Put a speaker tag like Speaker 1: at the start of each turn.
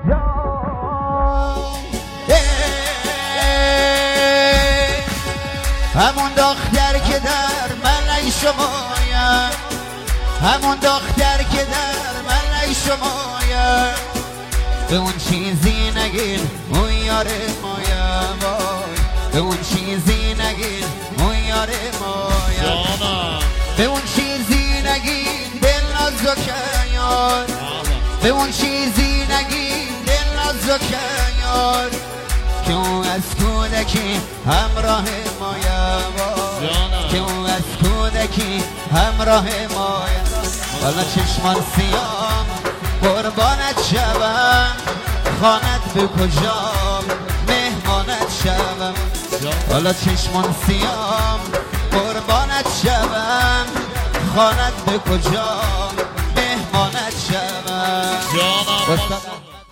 Speaker 1: همون دختر که در ملای شمایم، همون دختر که در ملای شمایم، به اون چیزی نگین اون یار مایم، به اون چیزی نگین اون یار مایم، به اون چیزی نگین دل نازکه یار، به اون چیزی نگین دل نازکه یار، که اون از کودکی همراه مایم، که اون از کودکی همراه مایم. والا چشمان سیام قربانت شوم، خانت به کجا مهمانت شوم، والا چشمان سیام قربانت شوم، خانت به کجا مهمانت شوم.